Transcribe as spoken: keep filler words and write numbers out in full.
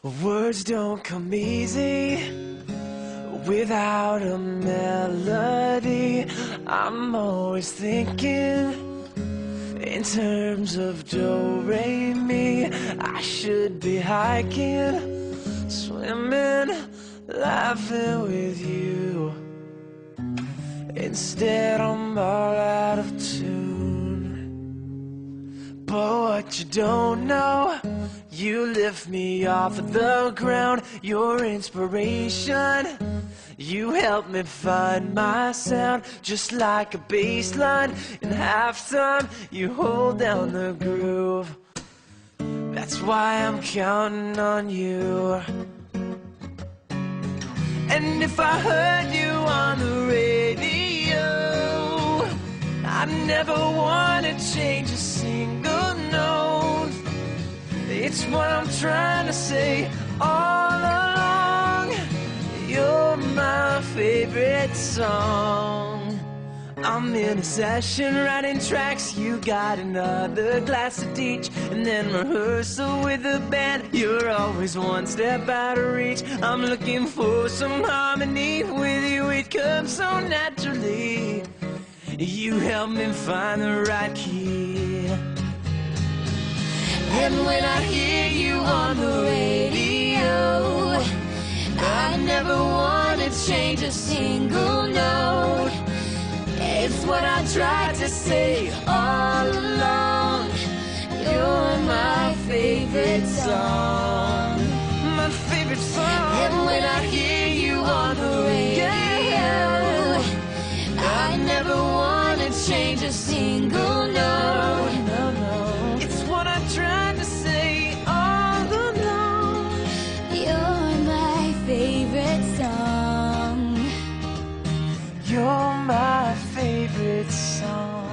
Words don't come easy without a melody. I'm always thinking in terms of do, re, mi. I should be hiking, swimming, laughing with you. Instead I'm all out of tune. But what you don't know, you lift me off of the ground. Your inspiration, you help me find my sound. Just like a bass line in halftime, you hold down the groove. That's why I'm counting on you. And if I heard you on the radio, I'd never want to change a single note. It's what I'm trying to say all along. You're my favorite song. I'm in a session writing tracks, you got another class to teach, and then rehearsal with the band. You're always one step out of reach. I'm looking for some harmony with you. It comes so naturally. You help me find the right key. And when I hear you on the radio, I never want to change a single note. It's what I tried to say all along. You're my favorite song. My favorite song. And when I hear you on the radio, I never want to change a single note. No, no. It's what I tried to say all along. You're my favorite song. You're my favorite song.